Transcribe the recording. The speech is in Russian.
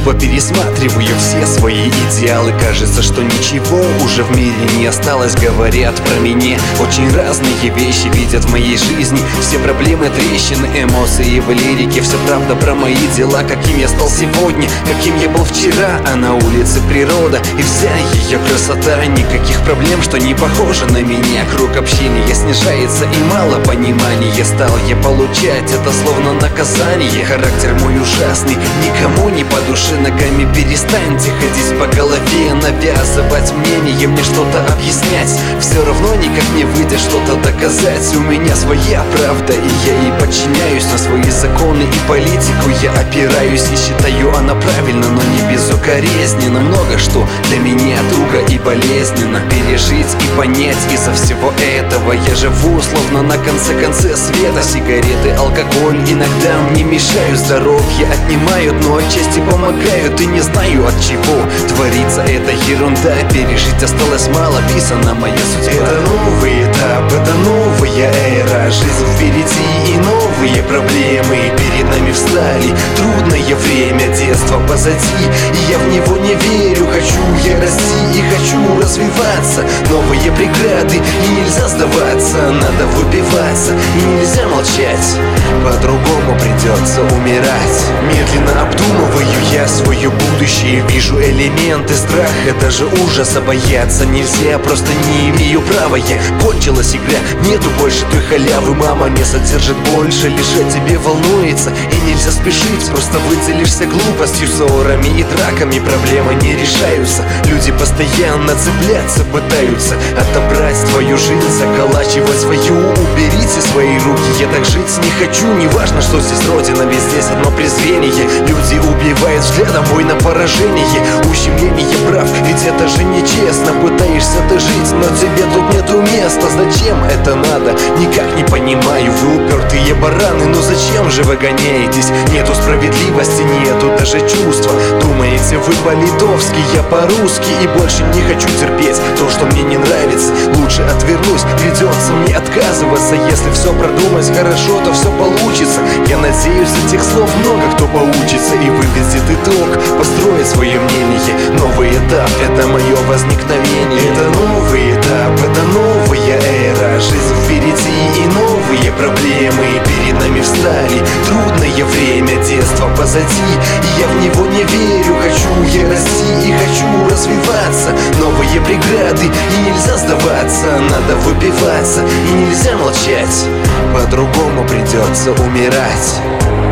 Тупо пересматриваю все свои идеалы. Кажется, что ничего уже в мире не осталось. Говорят про меня очень разные вещи, видят в моей жизни все проблемы, трещины, эмоции в лирике. Все правда про мои дела, каким я стал сегодня, каким я был вчера. А на улице природа и вся ее красота. Никаких проблем, что не похоже на меня. Круг общения снижается и мало понимания. Стал я получать это словно наказание. Характер мой ужасный, никому не по душе. Ногами перестаньте ходить по голове, навязывать мнение, мне что-то объяснять. Все равно никак не выйдет что-то доказать. У меня своя правда, и я ей подчиняюсь. На свои законы и политику я опираюсь. И считаю она правильно, но не безукоризненно. Много что для меня туго и болезненно пережить и понять. Из-за всего этого я живу словно на конце света. Сигареты, алкоголь иногда мне мешают. Здоровье отнимают, но отчасти помогают. И не знаю от чего творится эта ерунда. Пережить осталось мало, писана моя судьба. Это новый этап, это новая эра. Жизнь впереди и новые проблемы перед нами встали. Трудное время, детство позади, и я в него не верю. Хочу я расти и хочу развиваться. Новые преграды, и нельзя сдаваться. Надо выбиваться, и нельзя молчать. По-другому придется умирать. Медленно обдумываю я свое будущее. Вижу элементы страха, даже ужаса бояться нельзя. Просто не имею права я. Кончилась игра, нету больше той халявы. Мама не содержит больше, лишь о тебе волнуется. И нельзя спешить, просто выделишься глупостью. Ссорами и драками проблемы не решаются. Люди постоянно цепляться пытаются. Отобрать твою жизнь, заколачивать свою. Уберите свои руки, я так жить не хочу. Неважно, что здесь родина, ведь здесь одно презрение. Люди убивают взглядом мой на поражение. Ущемление прав, ведь это же нечестно. Пытаешься ты жить, но тебе тут нету места. Зачем это надо? Никак не понимаю. Вы упертые бараны, но зачем же вы гоняетесь? Нету справедливости, нету даже чувства. Думаете, вы по-литовски, я по-русски. И больше не хочу терпеть то, что мне не нравится. Лучше отвернусь, придется мне отказываться. Если все продумать хорошо, то все получится. Я надеюсь, этих слов много кто поучится и выведет итог, построит свое мнение. Новый этап, это мое возникновение. Это новый этап, это новая эра. Жизнь впереди и новые проблемы перед нами встали. Трудное время, детство позади, и я в него не верю. Хочу я расти и хочу развиваться. Новые преграды, и нельзя сдаваться. Надо выбиваться, и нельзя молчать. По-другому придется умирать.